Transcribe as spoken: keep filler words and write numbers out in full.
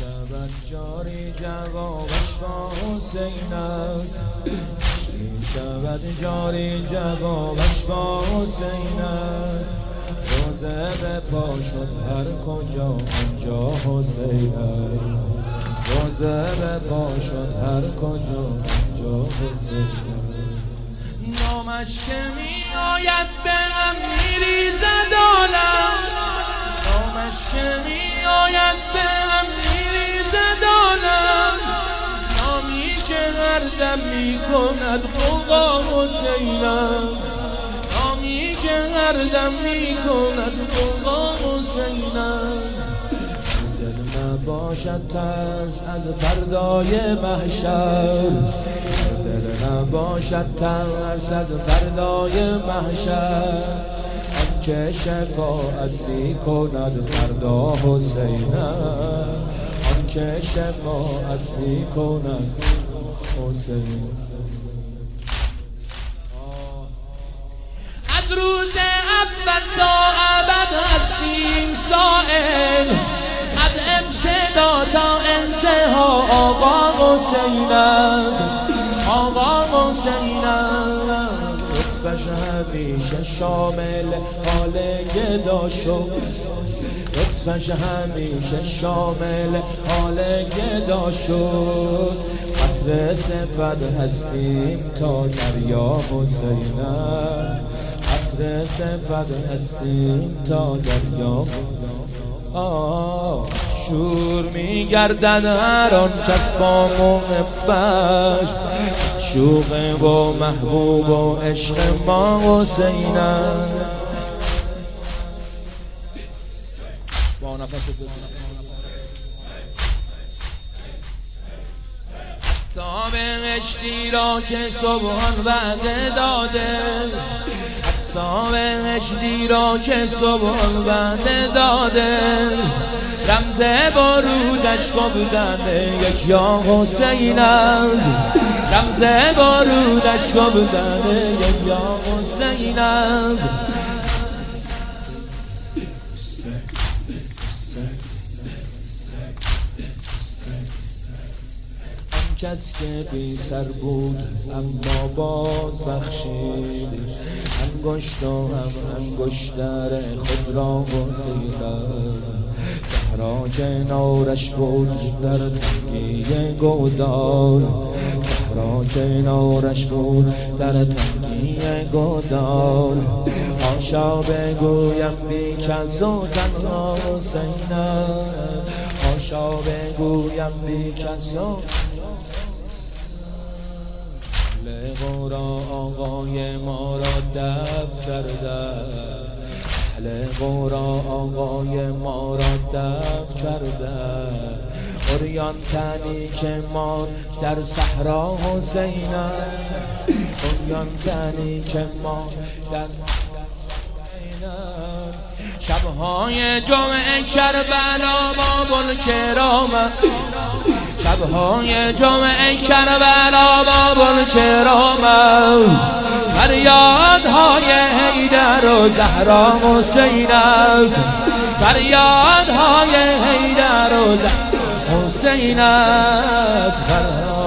شود جاری جوابش با حسین است، می شود جاری جوابش با حسین است. روزه به پا شد هر کجا آنجا حسین است، روزه به پا شد هر کجا آنجا حسین است. نامش که می آید به هم می ریزد عالم، نامش که می آید به هم می ریزد عالم. نامی که هر دم می کند غوغا حسینم، نامی که هر دم می کند غوغا حسینم. دل نباشد ترس از فردای محشر، دل نباشد ترس از فردای محشر. آنکه شفاعت می کند فردا حسین، آنکه شفاعت می کند حسین. از روز اول تا ابد هستیم سائل، از ابتدا تا انتها آقا حسین است، آقا حسین است. لطفش همیشه شامل حال گدا شد، لطفش همیشه شامل حال گدا شد. قطره صفت هستیم تا دریا حسین است، قطره صفت هستیم تا دریا. آه شور میگردد هر آن کس با محبش، شوق با محبوب و عشق ما حسین است. با نفس حتی بهشتی را که سبحان وعده داده، حتی بهشتی را که سبحان وعده داده. رمز بارودش گفتن یک یا حسین است، رمز بارودش گفتن یک یا حسین است. کس که بی سر بود اما باز بخشید، انگشت و هم انگشتر خود را گزیدند. زهرا کنارش بود در تنگی گودال، زهرا کنارش بود در تنگی گودال. آشا بگویم بی کس و تنها حسین است، آشا بگویم بی کس و اهل قرا آقای ما را دفع کرده، اهل قرا آقای ما را دفع کرده. عریان تنی که ما در صحرا حسین است، عریان تنی که ما در حسین است. شبهای جمعه کربلا باب الکرام، شبهای جمعه کربلا باب الکرام. فریادهای حیدر و زهرا حسین است، فریادهای حیدر و زهرا حسین است.